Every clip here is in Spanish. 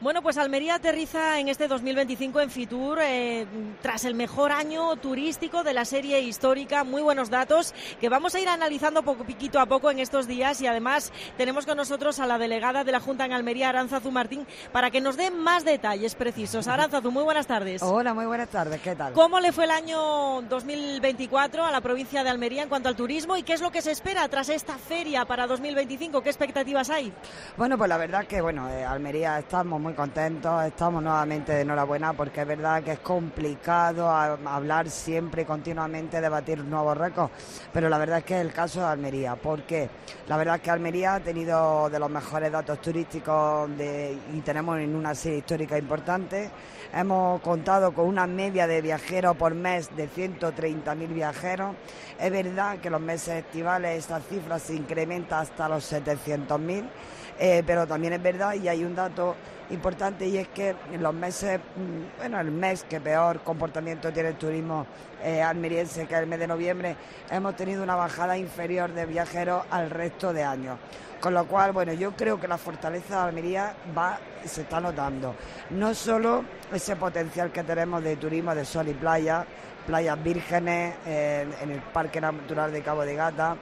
Bueno, pues Almería aterriza en este 2025 en Fitur tras el mejor año turístico de la serie histórica. Muy buenos datos que vamos a ir analizando poquito a poco en estos días, y además tenemos con nosotros a la delegada de la Junta en Almería, Arantzazu Martín, para que nos dé más detalles precisos. Arantzazu, muy buenas tardes. Hola, muy buenas tardes, ¿qué tal? ¿Cómo le fue el año 2024 a la provincia de Almería en cuanto al turismo y qué es lo que se espera tras esta feria para 2025? ¿Qué expectativas hay? Bueno, pues la verdad que Almería estamos muy contentos, estamos nuevamente de enhorabuena, porque es verdad que es complicado hablar siempre y continuamente, debatir nuevos récords, pero la verdad es que es el caso de Almería, porque la verdad es que Almería ha tenido de los mejores datos turísticos y tenemos en una serie histórica importante. Hemos contado con una media de viajeros por mes de 130.000 viajeros. Es verdad que los meses estivales esta cifra se incrementa hasta los 700.000, pero también es verdad, y hay un dato importante, y es que en los meses, el mes que peor comportamiento tiene el turismo almeriense, que es el mes de noviembre, hemos tenido una bajada inferior de viajeros al resto de años. Con lo cual, yo creo que la fortaleza de Almería se está notando. No solo ese potencial que tenemos de turismo de sol y playa, playas vírgenes, en el Parque Natural de Cabo de Gata,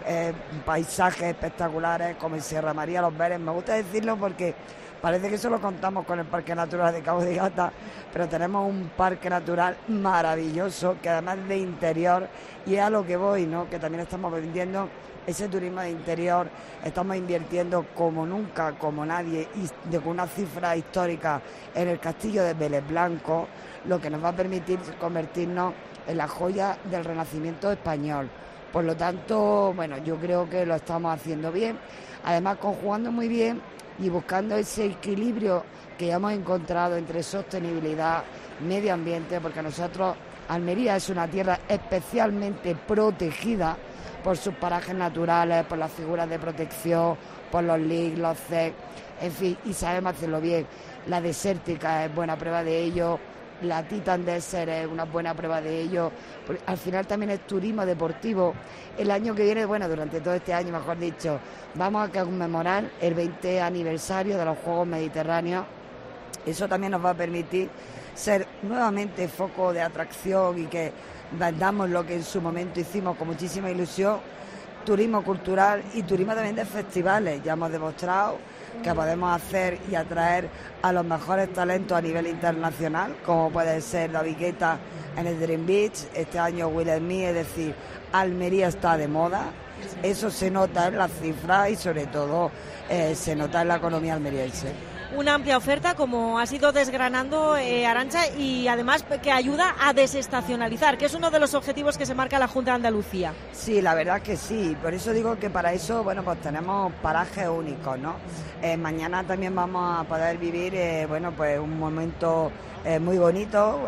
paisajes espectaculares como en Sierra María, Los Veres. Me gusta decirlo porque parece que solo contamos con el Parque Natural de Cabo de Gata, pero tenemos un parque natural maravilloso, que además de interior, y es a lo que voy, ¿no? Que también estamos vendiendo ese turismo de interior, estamos invirtiendo como nunca, como nadie, y con una cifra histórica en el castillo de Vélez Blanco, lo que nos va a permitir convertirnos en la joya del Renacimiento español. Por lo tanto, yo creo que lo estamos haciendo bien, además conjugando muy bien y buscando ese equilibrio que ya hemos encontrado entre sostenibilidad, medio ambiente, porque nosotros, Almería es una tierra especialmente protegida por sus parajes naturales, por las figuras de protección, por los LIC, los CEC, en fin, y sabemos hacerlo bien. La desértica es buena prueba de ello, la Titan Desert es una buena prueba de ello. Al final también es turismo deportivo. El año que viene, durante todo este año, mejor dicho, vamos a conmemorar el 20 aniversario de los Juegos Mediterráneos. Eso también nos va a permitir ser nuevamente foco de atracción y que vendamos lo que en su momento hicimos con muchísima ilusión, turismo cultural y turismo también de festivales. Ya hemos demostrado que podemos hacer y atraer a los mejores talentos a nivel internacional, como puede ser David Guetta en el Dream Beach, este año Will Smith, es decir, Almería está de moda. Eso se nota en las cifras y sobre todo se nota en la economía almeriense. Una amplia oferta, como has ido desgranando, Arantxa, y además que ayuda a desestacionalizar, que es uno de los objetivos que se marca la Junta de Andalucía. Sí, la verdad que sí, por eso digo que para eso, pues tenemos parajes únicos, ¿no? Mañana también vamos a poder vivir, pues un momento muy bonito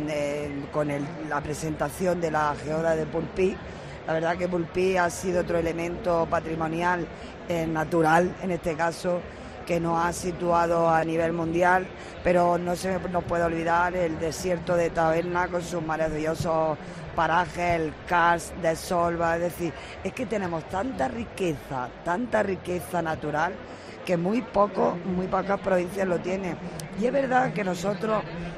con la presentación de la geoda de Pulpí. La verdad que Pulpí ha sido otro elemento patrimonial natural, en este caso, que nos ha situado a nivel mundial, pero no se nos puede olvidar el desierto de Taberna con sus maravillosos parajes, el karst de Solva. Es decir, es que tenemos tanta riqueza natural, que muy pocas provincias lo tienen. Y es verdad que nosotros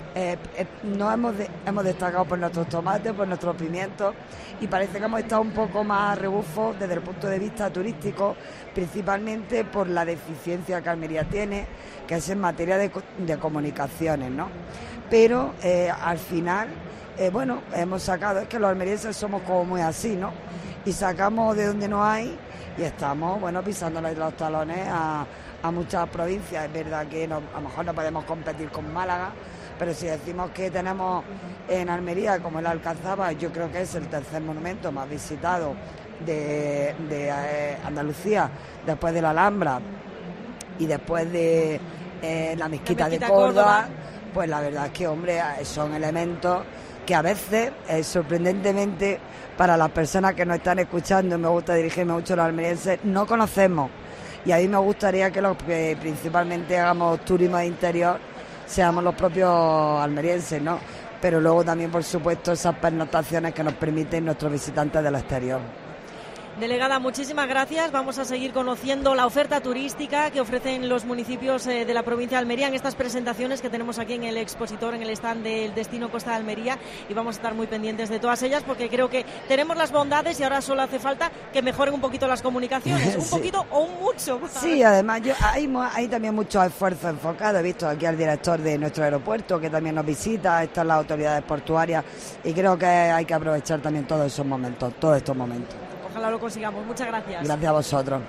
no hemos destacado por nuestros tomates, por nuestros pimientos, y parece que hemos estado un poco más a rebufo desde el punto de vista turístico, principalmente por la deficiencia que Almería tiene, que es en materia de comunicaciones, ¿no? Pero al final, hemos sacado, es que los almerienses somos como muy así, ¿no? Y sacamos de donde no hay y estamos, pisándole los talones a muchas provincias. Es verdad que a lo mejor no podemos competir con Málaga, pero si decimos que tenemos en Almería, como el Alcazaba, yo creo que es el tercer monumento más visitado de Andalucía, después de la Alhambra y después de la mezquita de Córdoba, pues la verdad es que, son elementos que a veces, sorprendentemente, para las personas que nos están escuchando, me gusta dirigirme mucho a los almerienses, no conocemos. Y a mí me gustaría que los que principalmente hagamos turismo de interior seamos los propios almerienses, ¿no? Pero luego también, por supuesto, esas pernoctaciones que nos permiten nuestros visitantes del exterior. Delegada, muchísimas gracias. Vamos a seguir conociendo la oferta turística que ofrecen los municipios de la provincia de Almería en estas presentaciones que tenemos aquí en el expositor, en el stand del Destino Costa de Almería, y vamos a estar muy pendientes de todas ellas porque creo que tenemos las bondades y ahora solo hace falta que mejoren un poquito las comunicaciones, un poquito o un mucho. Sí, además hay también muchos esfuerzos enfocados. He visto aquí al director de nuestro aeropuerto que también nos visita, están las autoridades portuarias y creo que hay que aprovechar también todos estos momentos. Ojalá lo consigamos. Muchas gracias. Gracias a vosotros.